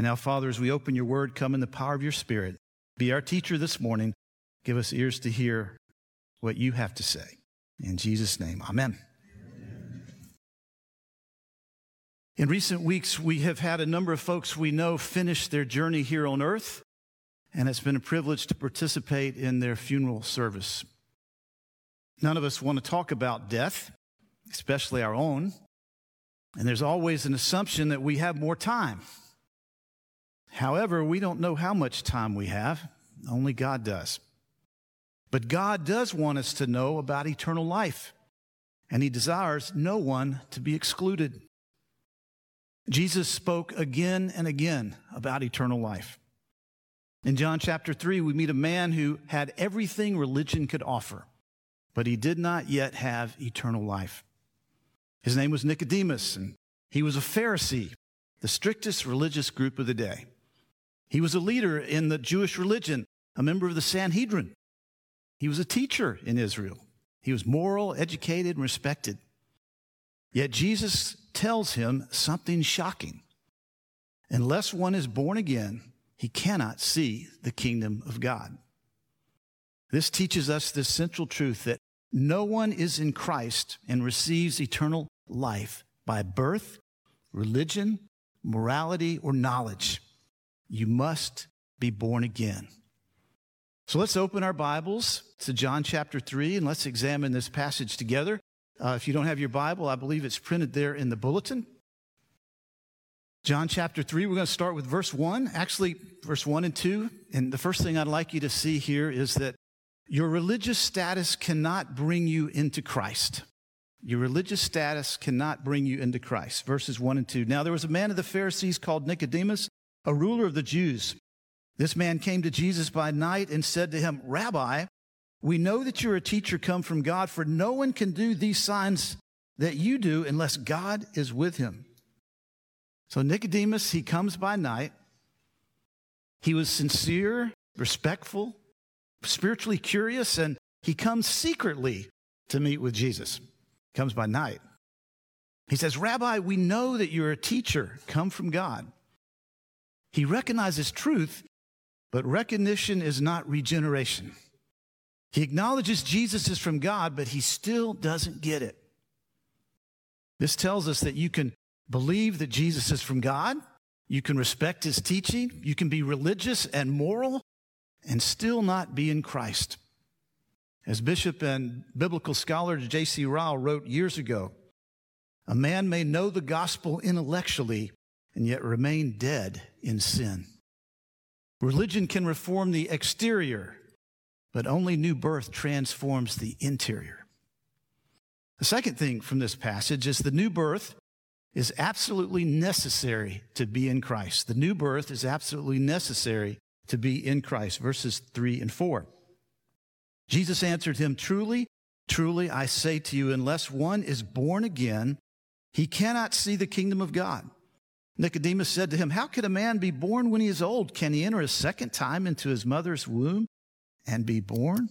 And now, Father, as we open your word, come in the power of your Spirit. Be our teacher this morning. Give us ears to hear what you have to say. In Jesus' name, amen. In recent weeks, we have had a number of folks we know finish their journey here on earth, and it's been a privilege to participate in their funeral service. None of us want to talk about death, especially our own, and there's always an assumption that we have more time. However, we don't know how much time we have. Only God does. But God does want us to know about eternal life, and he desires no one to be excluded. Jesus spoke again and again about eternal life. In John chapter 3, we meet a man who had everything religion could offer, but he did not yet have eternal life. His name was Nicodemus, and he was a Pharisee, the strictest religious group of the day. He was a leader in the Jewish religion, a member of the Sanhedrin. He was a teacher in Israel. He was moral, educated, and respected. Yet Jesus tells him something shocking. Unless one is born again, he cannot see the kingdom of God. This teaches us this central truth that no one is in Christ and receives eternal life by birth, religion, morality, or knowledge. You must be born again. So let's open our Bibles to John chapter 3 and let's examine this passage together. If you don't have your Bible, I believe it's printed there in the bulletin. John chapter 3, we're going to start with verse 1, actually verse 1 and 2. And the first thing I'd like you to see here is that your religious status cannot bring you into Christ. Your religious status cannot bring you into Christ. Verses 1 and 2. Now there was a man of the Pharisees called Nicodemus, a ruler of the Jews. This man came to Jesus by night and said to him, Rabbi, we know that you're a teacher come from God, for no one can do these signs that you do unless God is with him. So Nicodemus, he comes by night. He was sincere, respectful, spiritually curious, and he comes secretly to meet with Jesus. He comes by night. He says, Rabbi, we know that you're a teacher come from God. He recognizes truth, but recognition is not regeneration. He acknowledges Jesus is from God, but he still doesn't get it. This tells us that you can believe that Jesus is from God, you can respect his teaching, you can be religious and moral, and still not be in Christ. As Bishop and biblical scholar J.C. Ryle wrote years ago, a man may know the gospel intellectually and yet remain dead in sin. Religion can reform the exterior, but only new birth transforms the interior. The second thing from this passage is the new birth is absolutely necessary to be in Christ. The new birth is absolutely necessary to be in Christ. Verses 3 and 4. Jesus answered him, Truly, truly, I say to you, unless one is born again, he cannot see the kingdom of God. Nicodemus said to him, How can a man be born when he is old? Can he enter a second time into his mother's womb and be born?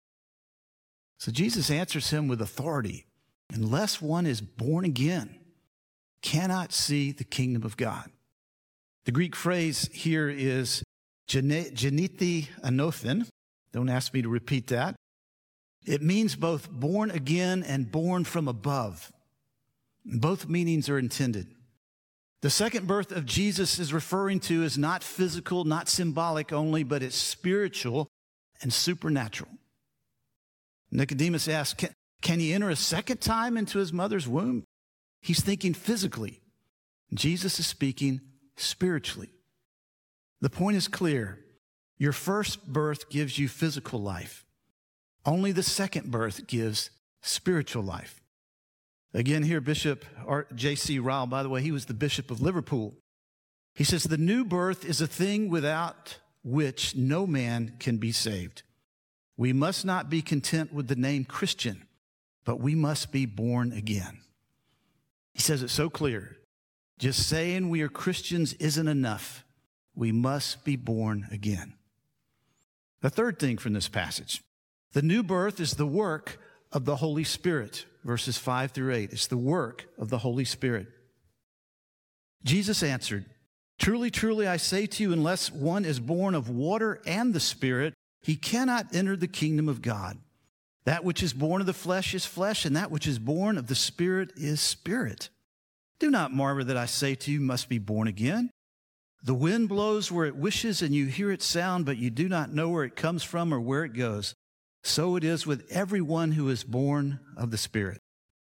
So Jesus answers him with authority. Unless one is born again, cannot see the kingdom of God. The Greek phrase here is geneti anothen. Don't ask me to repeat that. It means both born again and born from above. Both meanings are intended. The second birth of Jesus is referring to is not physical, not symbolic only, but it's spiritual and supernatural. Nicodemus asks, can he enter a second time into his mother's womb? He's thinking physically. Jesus is speaking spiritually. The point is clear. Your first birth gives you physical life. Only the second birth gives spiritual life. Again, here, Bishop J.C. Ryle, by the way, he was the Bishop of Liverpool. He says, the new birth is a thing without which no man can be saved. We must not be content with the name Christian, but we must be born again. He says it so clear. Just saying we are Christians isn't enough. We must be born again. The third thing from this passage, the new birth is the work of the Holy Spirit. Verses 5 through 8. It's the work of the Holy Spirit. Jesus answered, Truly, truly, I say to you, unless one is born of water and the Spirit, he cannot enter the kingdom of God. That which is born of the flesh is flesh, and that which is born of the Spirit is spirit. Do not marvel that I say to you, must be born again. The wind blows where it wishes, and you hear its sound, but you do not know where it comes from or where it goes. So it is with everyone who is born of the Spirit.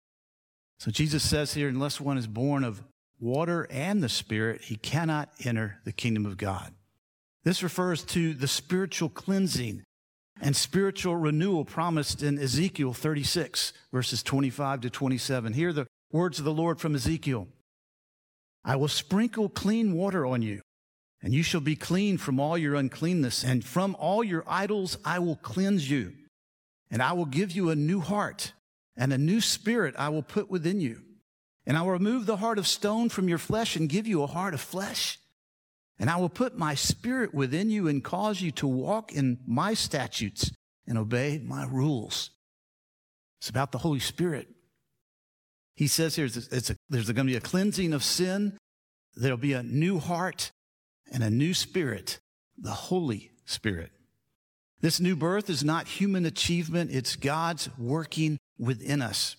So Jesus says here, unless one is born of water and the Spirit, he cannot enter the kingdom of God. This refers to the spiritual cleansing and spiritual renewal promised in Ezekiel 36, verses 25 to 27. Hear the words of the Lord from Ezekiel. I will sprinkle clean water on you, and you shall be clean from all your uncleanness, and from all your idols I will cleanse you. And I will give you a new heart, and a new spirit I will put within you. And I will remove the heart of stone from your flesh and give you a heart of flesh. And I will put my spirit within you and cause you to walk in my statutes and obey my rules. It's about the Holy Spirit. He says here there's going to be a cleansing of sin. There'll be a new heart and a new spirit, the Holy Spirit. This new birth is not human achievement. It's God's working within us.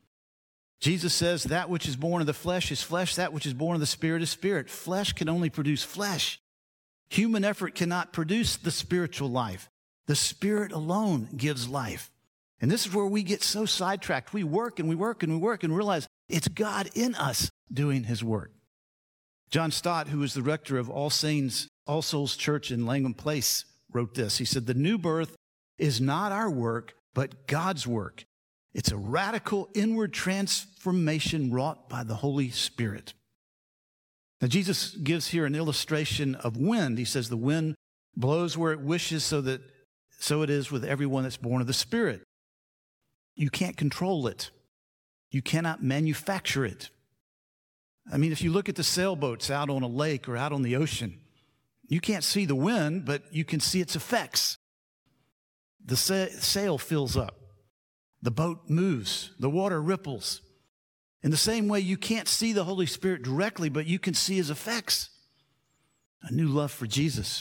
Jesus says that which is born of the flesh is flesh. That which is born of the Spirit is spirit. Flesh can only produce flesh. Human effort cannot produce the spiritual life. The Spirit alone gives life. And this is where we get so sidetracked. We work and we work and we work and realize it's God in us doing his work. John Stott, who is the rector of All Souls Church in Langham Place, wrote this. He said, the new birth is not our work, but God's work. It's a radical inward transformation wrought by the Holy Spirit. Now, Jesus gives here an illustration of wind. He says the wind blows where it wishes, so it is with everyone that's born of the Spirit. You can't control it. You cannot manufacture it. I mean, if you look at the sailboats out on a lake or out on the ocean, you can't see the wind, but you can see its effects. The sail fills up. The boat moves. The water ripples. In the same way, you can't see the Holy Spirit directly, but you can see his effects. A new love for Jesus.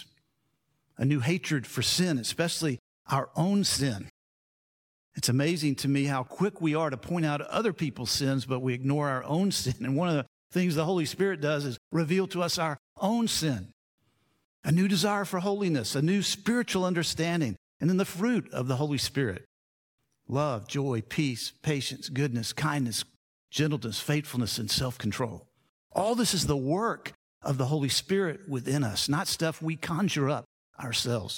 A new hatred for sin, especially our own sin. It's amazing to me how quick we are to point out other people's sins, but we ignore our own sin. And one of the things the Holy Spirit does is reveal to us our own sin. A new desire for holiness, a new spiritual understanding, and then the fruit of the Holy Spirit. Love, joy, peace, patience, goodness, kindness, gentleness, faithfulness, and self-control. All this is the work of the Holy Spirit within us, not stuff we conjure up ourselves.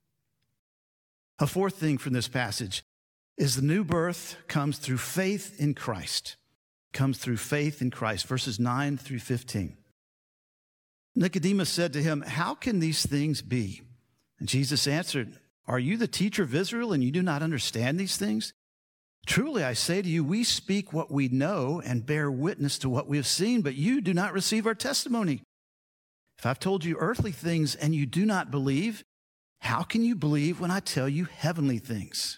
A fourth thing from this passage is the new birth comes through faith in Christ. Comes through faith in Christ, verses 9 through 15. Nicodemus said to him, how can these things be? And Jesus answered, are you the teacher of Israel and you do not understand these things? Truly, I say to you, we speak what we know and bear witness to what we have seen, but you do not receive our testimony. If I've told you earthly things and you do not believe, how can you believe when I tell you heavenly things?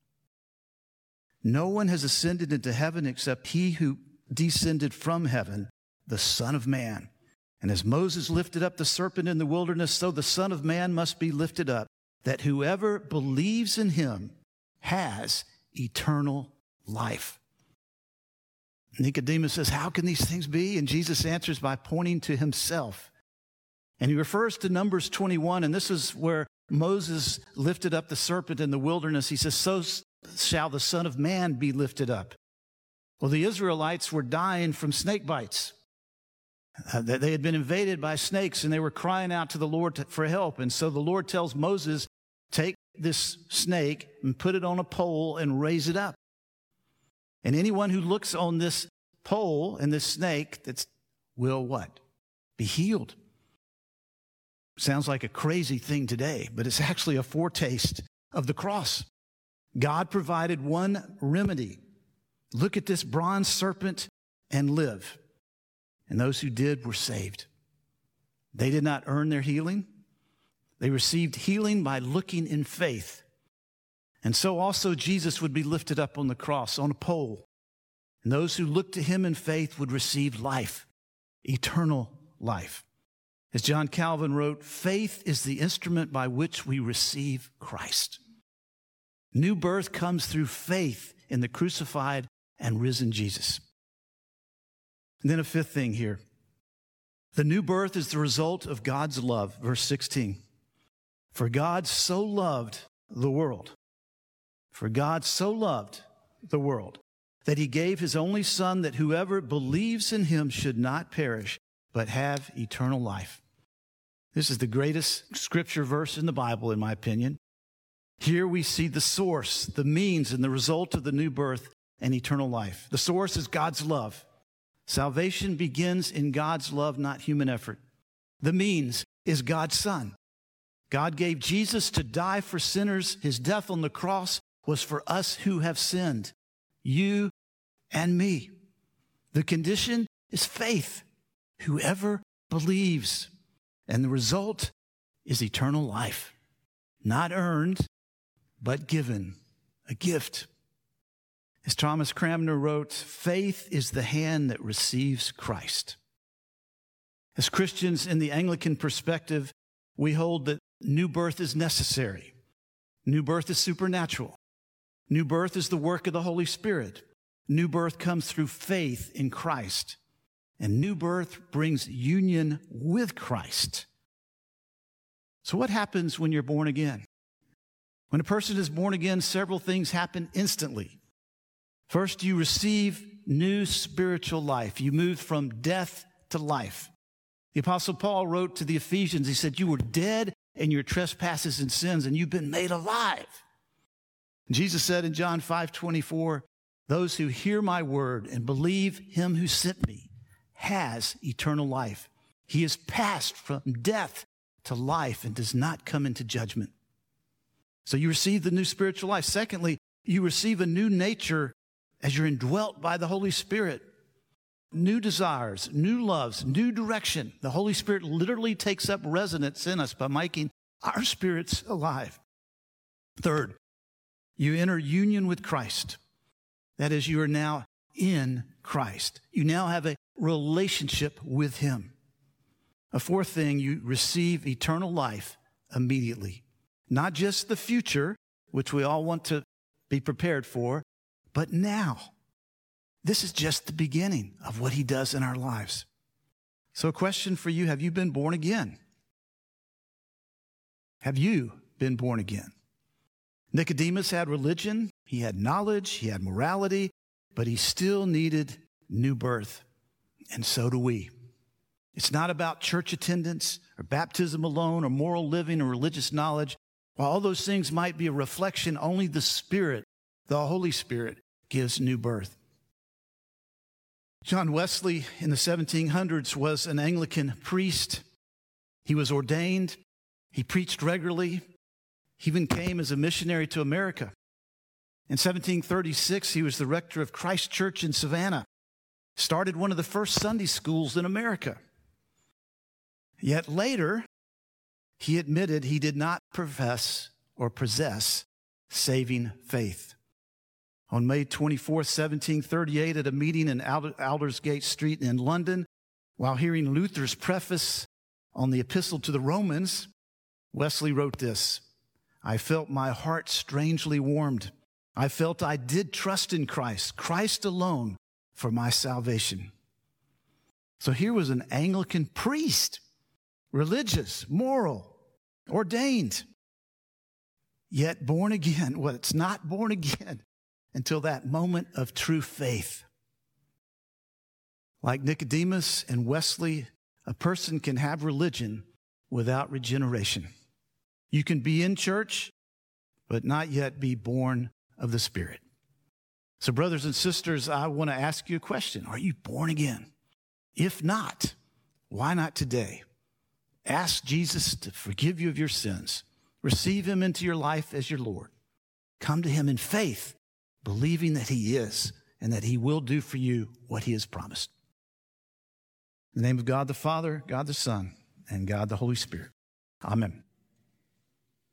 No one has ascended into heaven except he who descended from heaven, the Son of Man. And as Moses lifted up the serpent in the wilderness, so the Son of Man must be lifted up, that whoever believes in him has eternal life. Nicodemus says, how can these things be? And Jesus answers by pointing to himself. And he refers to Numbers 21, and this is where Moses lifted up the serpent in the wilderness. He says, so shall the Son of Man be lifted up. Well, the Israelites were dying from snake bites. They had been invaded by snakes, and they were crying out to the Lord for help. And so the Lord tells Moses, take this snake and put it on a pole and raise it up. And anyone who looks on this pole and this snake will what? Be healed. Sounds like a crazy thing today, but it's actually a foretaste of the cross. God provided one remedy. Look at this bronze serpent and live. And those who did were saved. They did not earn their healing. They received healing by looking in faith. And so also Jesus would be lifted up on the cross, on a pole. And those who looked to him in faith would receive life, eternal life. As John Calvin wrote, faith is the instrument by which we receive Christ. New birth comes through faith in the crucified and risen Jesus. And then a fifth thing here. The new birth is the result of God's love. Verse 16. For God so loved the world. For God so loved the world that he gave his only Son, that whoever believes in him should not perish, but have eternal life. This is the greatest scripture verse in the Bible, in my opinion. Here we see the source, the means, and the result of the new birth and eternal life. The source is God's love. Salvation begins in God's love, not human effort. The means is God's Son. God gave Jesus to die for sinners. His death on the cross was for us who have sinned, you and me. The condition is faith, whoever believes. And the result is eternal life, not earned, but given, a gift. As Thomas Cranmer wrote, faith is the hand that receives Christ. As Christians in the Anglican perspective, we hold that new birth is necessary. New birth is supernatural. New birth is the work of the Holy Spirit. New birth comes through faith in Christ. And new birth brings union with Christ. So what happens when you're born again? When a person is born again, several things happen instantly. First, you receive new spiritual life. You move from death to life. The Apostle Paul wrote to the Ephesians, he said, you were dead in your trespasses and sins, and you've been made alive. And Jesus said in John 5:24, those who hear my word and believe him who sent me has eternal life. He is passed from death to life and does not come into judgment. So you receive the new spiritual life. Secondly, you receive a new nature as you're indwelt by the Holy Spirit. New desires, new loves, new direction. The Holy Spirit literally takes up residence in us by making our spirits alive. Third, you enter union with Christ. That is, you are now in Christ. You now have a relationship with him. A fourth thing, you receive eternal life immediately. Not just the future, which we all want to be prepared for, but now. This is just the beginning of what he does in our lives. So a question for you, have you been born again? Have you been born again? Nicodemus had religion, he had knowledge, he had morality, but he still needed new birth. And so do we. It's not about church attendance or baptism alone or moral living or religious knowledge. While all those things might be a reflection, only the Spirit, the Holy Spirit, gives new birth. John Wesley in the 1700s was an Anglican priest. He was ordained. He preached regularly. He even came as a missionary to America. In 1736, he was the rector of Christ Church in Savannah. Started one of the first Sunday schools in America. Yet later, he admitted he did not profess or possess saving faith. On May 24, 1738, at a meeting in Aldersgate Street in London, while hearing Luther's preface on the Epistle to the Romans, Wesley wrote this, I felt my heart strangely warmed. I felt I did trust in Christ, Christ alone, for my salvation. So here was an Anglican priest, religious, moral, ordained, yet born again. Well, it's not born again until that moment of true faith. Like Nicodemus and Wesley, a person can have religion without regeneration. You can be in church, but not yet be born of the Spirit. So brothers and sisters, I want to ask you a question. Are you born again? If not, why not today? Ask Jesus to forgive you of your sins. Receive him into your life as your Lord. Come to him in faith, believing that he is and that he will do for you what he has promised. In the name of God the Father, God the Son, and God the Holy Spirit. Amen.